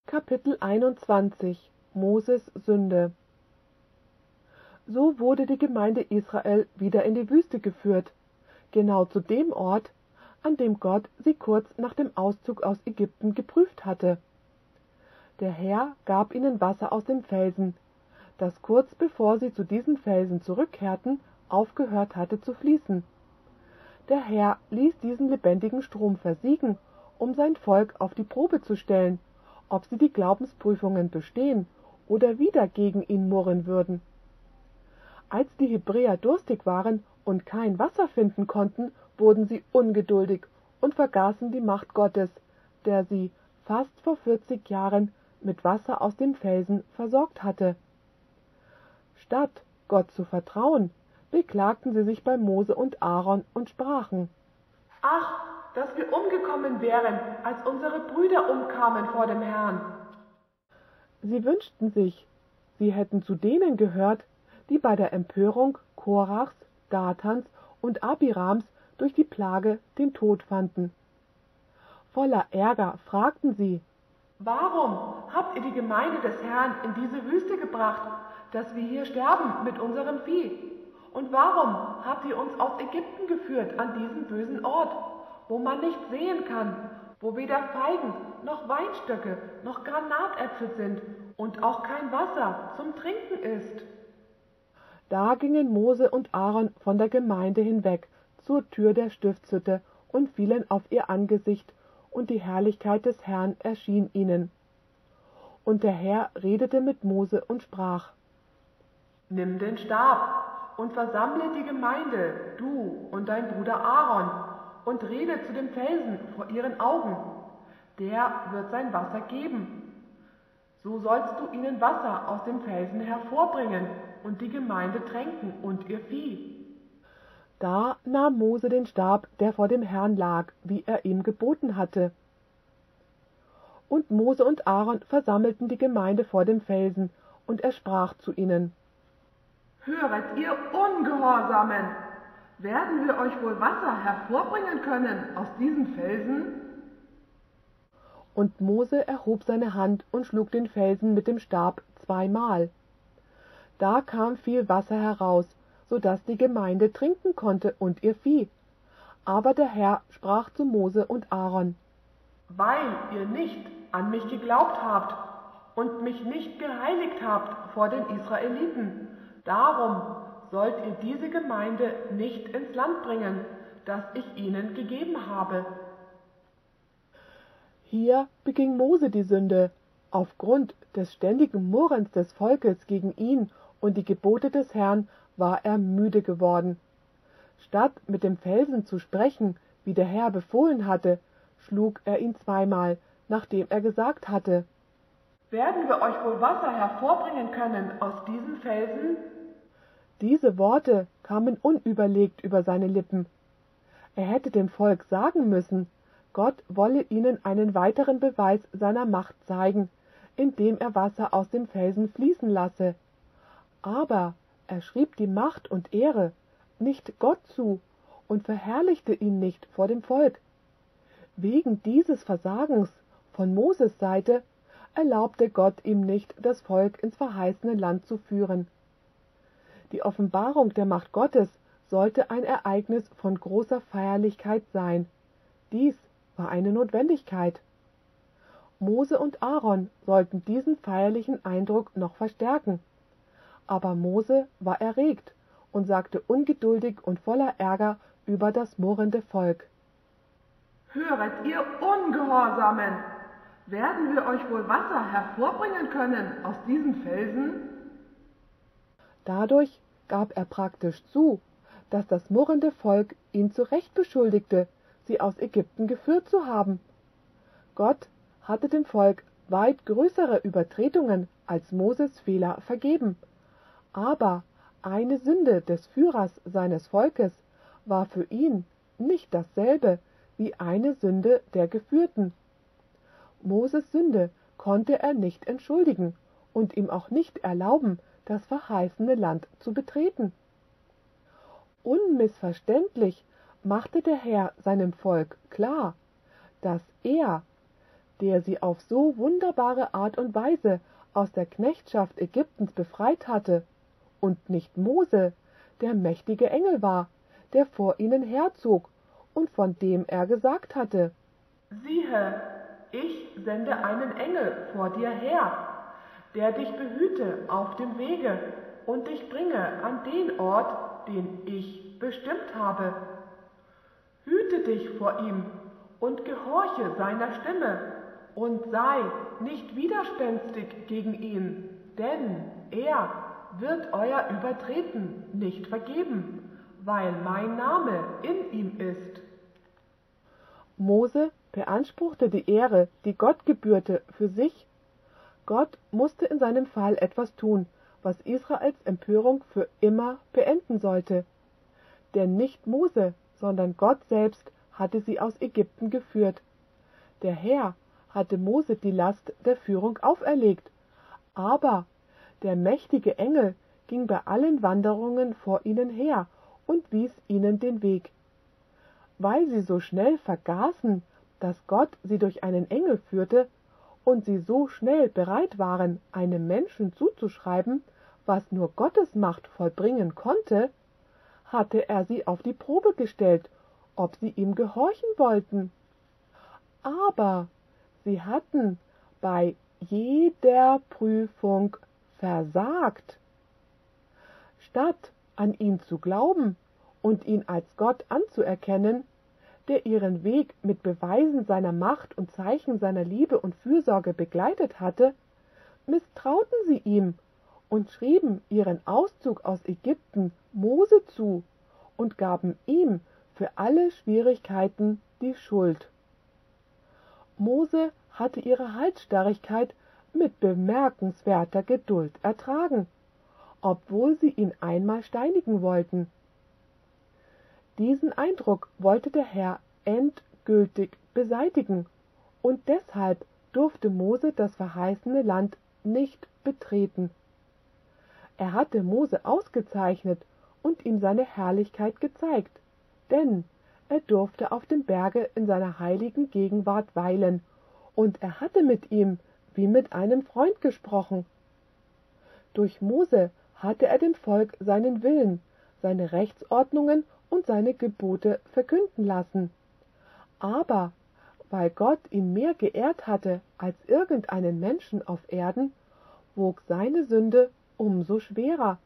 Kapitel 21 Moses Sünde. So wurde die Gemeinde Israel wieder in die Wüste geführt, genau zu dem Ort, an dem Gott sie kurz nach dem Auszug aus Ägypten geprüft hatte. Der Herr gab ihnen Wasser aus dem Felsen, das kurz bevor sie zu diesem Felsen zurückkehrten, aufgehört hatte zu fließen. Der Herr ließ diesen lebendigen Strom versiegen, um sein Volk auf die Probe zu stellen, ob sie die Glaubensprüfungen bestehen oder wieder gegen ihn murren würden. Als die Hebräer durstig waren und kein Wasser finden konnten, wurden sie ungeduldig und vergaßen die Macht Gottes, der sie fast vor 40 Jahren mit Wasser aus dem Felsen versorgt hatte. Statt Gott zu vertrauen, beklagten sie sich bei Mose und Aaron und sprachen: Ach, dass wir umgekommen wären, als unsere Brüder umkamen vor dem Herrn. Sie wünschten sich, sie hätten zu denen gehört, die bei der Empörung Korachs, Dathans und Abirams durch die Plage den Tod fanden. Voller Ärger fragten sie: Warum habt ihr die Gemeinde des Herrn in diese Wüste gebracht, dass wir hier sterben mit unserem Vieh? Und warum habt ihr uns aus Ägypten geführt an diesen bösen Ort, wo man nicht sehen kann, wo weder Feigen noch Weinstöcke noch Granatäpfel sind und auch kein Wasser zum Trinken ist? Da gingen Mose und Aaron von der Gemeinde hinweg zur Tür der Stiftshütte und fielen auf ihr Angesicht, und die Herrlichkeit des Herrn erschien ihnen. Und der Herr redete mit Mose und sprach: Nimm den Stab und versammle die Gemeinde, du und dein Bruder Aaron, und rede zu dem Felsen vor ihren Augen. Der wird sein Wasser geben. So sollst du ihnen Wasser aus dem Felsen hervorbringen und die Gemeinde tränken und ihr Vieh. Da nahm Mose den Stab, der vor dem Herrn lag, wie er ihm geboten hatte. Und Mose und Aaron versammelten die Gemeinde vor dem Felsen, und er sprach zu ihnen: Höret, ihr Ungehorsamen! Werden wir euch wohl Wasser hervorbringen können aus diesem Felsen? Und Mose erhob seine Hand und schlug den Felsen mit dem Stab zweimal. Da kam viel Wasser heraus, so daß die Gemeinde trinken konnte und ihr Vieh. Aber der Herr sprach zu Mose und Aaron: Weil ihr nicht an mich geglaubt habt und mich nicht geheiligt habt vor den Israeliten, darum sollt ihr diese Gemeinde nicht ins Land bringen, das ich ihnen gegeben habe. Hier beging Mose die Sünde. Aufgrund des ständigen Murrens des Volkes gegen ihn und die Gebote des Herrn war er müde geworden. Statt mit dem Felsen zu sprechen, wie der Herr befohlen hatte, schlug er ihn zweimal, nachdem er gesagt hatte: Werden wir euch wohl Wasser hervorbringen können aus diesem Felsen? Diese Worte kamen unüberlegt über seine Lippen. Er hätte dem Volk sagen müssen, Gott wolle ihnen einen weiteren Beweis seiner Macht zeigen, indem er Wasser aus dem Felsen fließen lasse. Aber er schrieb die Macht und Ehre nicht Gott zu und verherrlichte ihn nicht vor dem Volk. Wegen dieses Versagens von Moses Seite erlaubte Gott ihm nicht, das Volk ins verheißene Land zu führen. Die Offenbarung der Macht Gottes sollte ein Ereignis von großer Feierlichkeit sein. Dies war eine Notwendigkeit. Mose und Aaron sollten diesen feierlichen Eindruck noch verstärken. Aber Mose war erregt und sagte ungeduldig und voller Ärger über das murrende Volk: Höret, ihr Ungehorsamen! Werden wir euch wohl Wasser hervorbringen können aus diesem Felsen? Dadurch gab er praktisch zu, dass das murrende Volk ihn zu Recht beschuldigte, sie aus Ägypten geführt zu haben. Gott hatte dem Volk weit größere Übertretungen als Moses Fehler vergeben, aber eine Sünde des Führers seines Volkes war für ihn nicht dasselbe wie eine Sünde der Geführten. Moses Sünde konnte er nicht entschuldigen und ihm auch nicht erlauben, das verheißene Land zu betreten. Unmissverständlich machte der Herr seinem Volk klar, dass er, der sie auf so wunderbare Art und Weise aus der Knechtschaft Ägyptens befreit hatte, und nicht Mose, der mächtige Engel war, der vor ihnen herzog und von dem er gesagt hatte: Siehe, ich sende einen Engel vor dir her, der dich behüte auf dem Wege und dich bringe an den Ort, den ich bestimmt habe. Hüte dich vor ihm und gehorche seiner Stimme und sei nicht widerspenstig gegen ihn, denn er wird euer Übertreten nicht vergeben, weil mein Name in ihm ist. Mose beanspruchte die Ehre, die Gott gebührte, für sich. Gott musste in seinem Fall etwas tun, was Israels Empörung für immer beenden sollte. Denn nicht Mose, sondern Gott selbst hatte sie aus Ägypten geführt. Der Herr hatte Mose die Last der Führung auferlegt, aber der mächtige Engel ging bei allen Wanderungen vor ihnen her und wies ihnen den Weg. Weil sie so schnell vergaßen, dass Gott sie durch einen Engel führte, und sie so schnell bereit waren, einem Menschen zuzuschreiben, was nur Gottes Macht vollbringen konnte, hatte er sie auf die Probe gestellt, ob sie ihm gehorchen wollten. Aber sie hatten bei jeder Prüfung versagt. Statt an ihn zu glauben und ihn als Gott anzuerkennen, der ihren Weg mit Beweisen seiner Macht und Zeichen seiner Liebe und Fürsorge begleitet hatte, misstrauten sie ihm und schrieben ihren Auszug aus Ägypten Mose zu und gaben ihm für alle Schwierigkeiten die Schuld. Mose hatte ihre Halsstarrigkeit mit bemerkenswerter Geduld ertragen, obwohl sie ihn einmal steinigen wollten. Diesen Eindruck wollte der Herr endgültig beseitigen, und deshalb durfte Mose das verheißene Land nicht betreten. Er hatte Mose ausgezeichnet und ihm seine Herrlichkeit gezeigt, denn er durfte auf dem Berge in seiner heiligen Gegenwart weilen, und er hatte mit ihm wie mit einem Freund gesprochen. Durch Mose hatte er dem Volk seinen Willen, seine Rechtsordnungen und seine Gebote verkünden lassen. Aber weil Gott ihn mehr geehrt hatte als irgendeinen Menschen auf Erden, wog seine Sünde umso schwerer.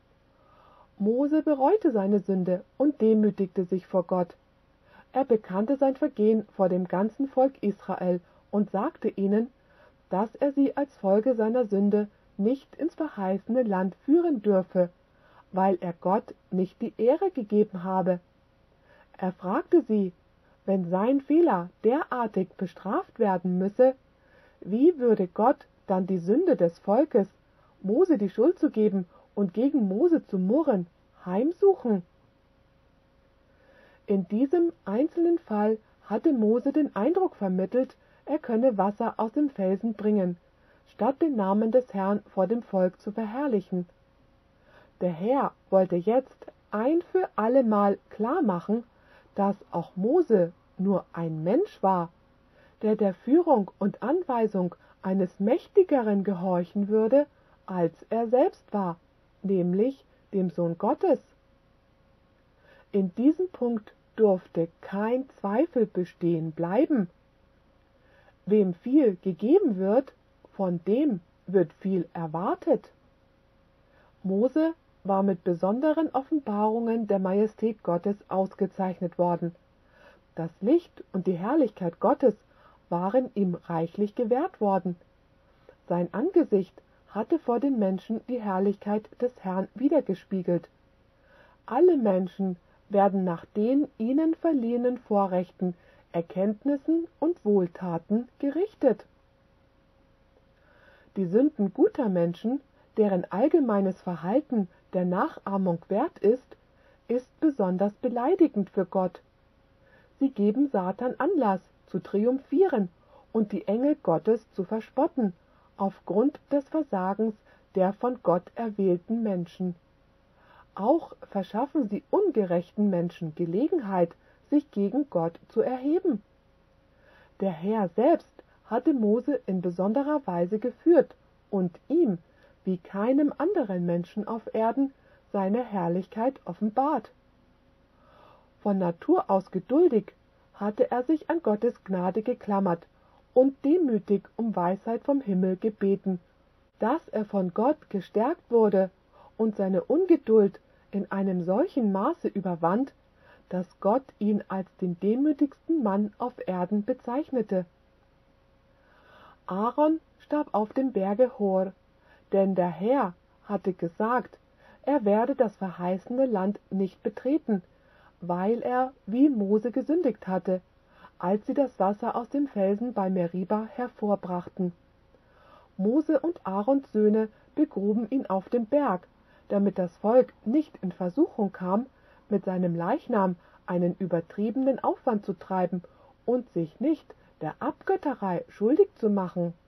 Mose bereute seine Sünde und demütigte sich vor Gott. Er bekannte sein Vergehen vor dem ganzen Volk Israel und sagte ihnen, dass er sie als Folge seiner Sünde nicht ins verheißene Land führen dürfe, weil er Gott nicht die Ehre gegeben habe. Er fragte sie, wenn sein Fehler derartig bestraft werden müsse, wie würde Gott dann die Sünde des Volkes, Mose die Schuld zu geben und gegen Mose zu murren, heimsuchen? In diesem einzelnen Fall hatte Mose den Eindruck vermittelt, er könne Wasser aus dem Felsen bringen, statt den Namen des Herrn vor dem Volk zu verherrlichen. Der Herr wollte jetzt ein für allemal klarmachen, dass auch Mose nur ein Mensch war, der der Führung und Anweisung eines Mächtigeren gehorchen würde, als er selbst war, nämlich dem Sohn Gottes. In diesem Punkt durfte kein Zweifel bestehen bleiben. Wem viel gegeben wird, von dem wird viel erwartet. Mose war mit besonderen Offenbarungen der Majestät Gottes ausgezeichnet worden. Das Licht und die Herrlichkeit Gottes waren ihm reichlich gewährt worden. Sein Angesicht hatte vor den Menschen die Herrlichkeit des Herrn widergespiegelt. Alle Menschen werden nach den ihnen verliehenen Vorrechten, Erkenntnissen und Wohltaten gerichtet. Die Sünden guter Menschen, deren allgemeines Verhalten der Nachahmung wert ist, ist besonders beleidigend für Gott. Sie geben Satan Anlass zu triumphieren und die Engel Gottes zu verspotten, aufgrund des Versagens der von Gott erwählten Menschen. Auch verschaffen sie ungerechten Menschen Gelegenheit, sich gegen Gott zu erheben. Der Herr selbst hatte Mose in besonderer Weise geführt und ihm, wie keinem anderen Menschen auf Erden, seine Herrlichkeit offenbart. Von Natur aus geduldig hatte er sich an Gottes Gnade geklammert und demütig um Weisheit vom Himmel gebeten, dass er von Gott gestärkt wurde und seine Ungeduld in einem solchen Maße überwand, dass Gott ihn als den demütigsten Mann auf Erden bezeichnete. Aaron starb auf dem Berge Hor, denn der Herr hatte gesagt, er werde das verheißene Land nicht betreten, weil er wie Mose gesündigt hatte, als sie das Wasser aus dem Felsen bei Meriba hervorbrachten. Mose und Aarons Söhne begruben ihn auf dem Berg, damit das Volk nicht in Versuchung kam, mit seinem Leichnam einen übertriebenen Aufwand zu treiben und sich nicht der Abgötterei schuldig zu machen.